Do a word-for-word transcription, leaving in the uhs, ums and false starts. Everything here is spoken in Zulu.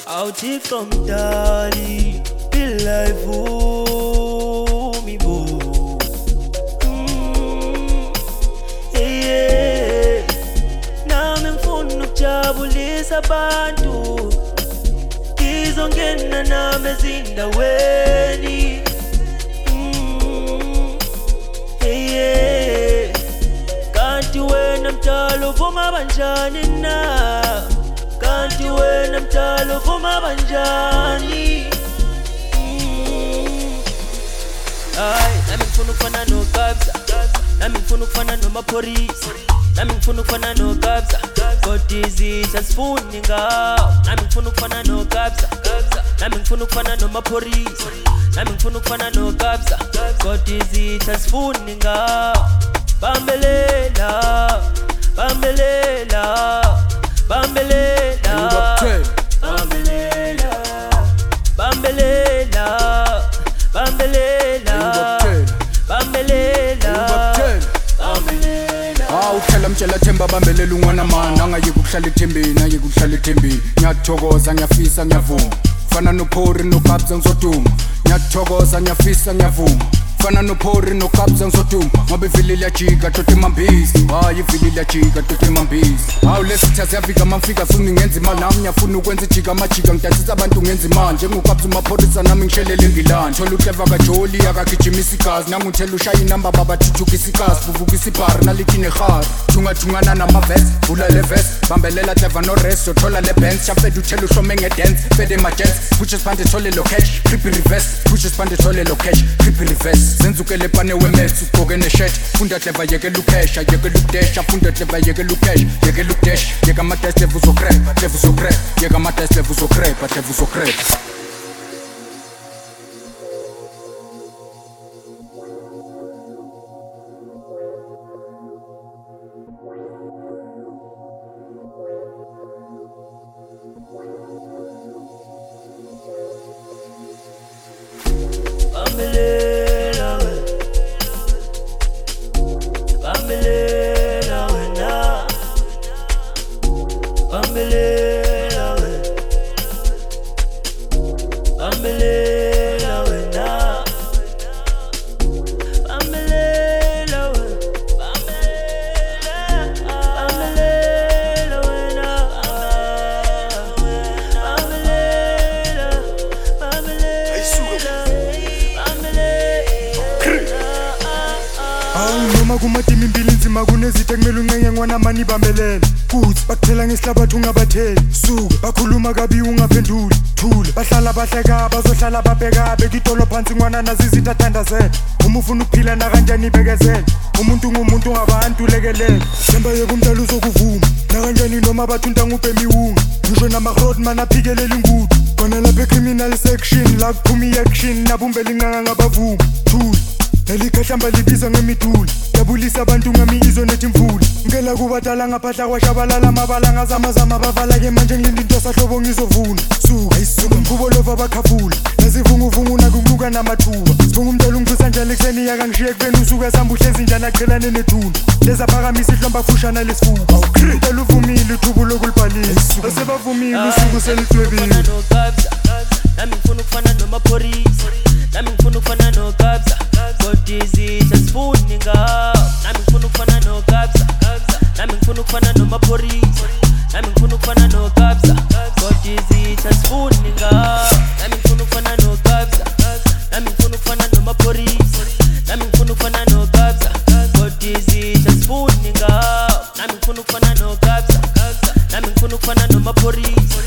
Awuthixo mdali ilife umi bo mm, yeah. Nami ngifuna ukujabulisa abantu ngizongena nami ezindaweni mm, yeah. Kanti wena mdala uvuma banjani na Kanti wena mdala uvuma banjani mm. Ay, nami ngifuna ukufana noKabza Nami ngifuna ukufana noMaphorisa Nami ngifuna ukufana noKabza Kodwa izitha sifuni ngawo Nami ngifuna ukufana noKabza Nami ngifuna ukufana noMaphorisa Nami ngifuna ukufana noKabza Kodwa izitha sifuni ngawo Bambelela Bambelela Bambelela Bambelela Bambelela Bambelela Bambelela Bambelela Awu phela mtshela Themba bambelela ungwana mani angayeke ukuhlala ethembeni ayeke ukuhlala ethembeni ngiyathokoza ngiyafisa ngiyavuma fana noPhori noKabza ngizoduma ngiyathokoza ngiyafisa ngiyavuma fana noPhori noKabza ngizoduma ngoba ivili liyajika doda emambisi hayi ivili liyajika doda emambisi hawu lesitha siyafika mangifika funa ngenza imali nami ngiyafuna ukwenza ijika amajika ngidayisisa abantu ngenza imali njengoKabza uMaphorisa nami ngishelele ngilani thola uhleva kaJoli akagijimisa igazi nanguthela ushaya inamba baba thuthukisa igazi vuvukisa ibhari nalithi nehari thungathungana namavesi vula le vesi bambelela Clever no rest uthola le bands shafeda uthela uhlome ngedance fede majets push spande thole lo cash creepy reverse push spande thole lo cash creepy reverse senzukele pane wemes ugqoke neshirt funda Clever yeke lucash yeke ludash funda Clever yeke lucash yeke ludash yeka amatest level so crap level so crap yeka amatest level so crap level so crap Bambelela Bambelela wena Bambelela Bambelela wena Bambelela Bambelela wena Bambelela Noma kumadimi impilo inzima kunezitha kumele uncenye ngwana mani bambelela kuthi bakuthela ngesihlabathi ungabatheli suka bakhuluma kabi ungaphenduli thula bahlala bahleka bazohlala babheka bekitolo phansi ngwana nazizitha thandazela uma ufuna ukuphila na kanjani bekezela umuntu ngumuntu ngabantu lekelela Themba yekumdala uzokuvuma na kanjani noma bathunta ngubhemiwunga ngisho nama-road man aphikelela ingudu khona lapha e-criminal section la kuphuma i-action nabumbela inganga ngabavuma thula Nelikhahlamba libiza ngemiduli yabulisa abantu ngami izo nethi mvula ngela kubadala ngaphahla kwashabalala amabala ngazamazama bavala ke manje ngilinde into sahlobo ngizovuna suka ayisuka mkhubo lova bakhafula nazivunguvungu nakubuka namathuba sibunga umntwana ungithusa njalo ekuseni yakangishiye kubeni usuka sambuhle ezinjana aqhelane nethuna leza phakamisa ihlomba fushana lesifuba awukhritela uvumile uthubu lokulibhalile asebavumile usuku selidwebile nami ngifuna ukufana noMaphorisa nami ngifuna ukufana noKabza kodwa izitha sifuni ngawo nami ngifuna ukufana noKabza nami ngifuna ukufana noMaphorisa nami ngifuna ukufana noKabza kodwa izitha sifuni ngawo nami ngifuna ukufana noKabza nami ngifuna ukufana noMaphorisa nami ngifuna ukufana noKabza kodwa izitha sifuni ngawo nami ngifuna ukufana noKabza nami ngifuna ukufana noMaphorisa